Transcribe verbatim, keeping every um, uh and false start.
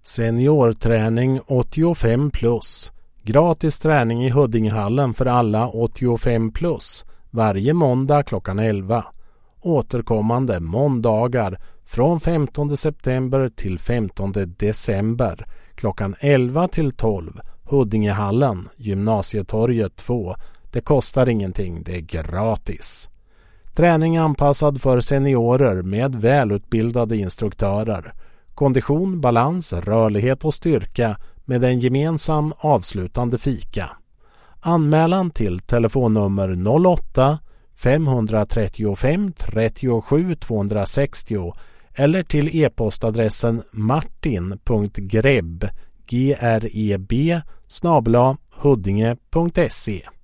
Seniorträning åttiofem plus. Gratis träning i Huddingehallen för alla åttiofem plus. Varje måndag klockan elva. Återkommande måndagar från femtonde september till femtonde december. Klockan elva till tolv. Huddingehallen, Gymnasietorget två. Det kostar ingenting, det är gratis. Träning anpassad för seniorer med välutbildade instruktörer. Kondition, balans, rörlighet och styrka med en gemensam avslutande fika. Anmälan till telefonnummer noll åtta fem tre fem trettiosju tvåhundrasextio eller till e-postadressen martin punkt grebb g r e b snabel-a huddinge punkt se.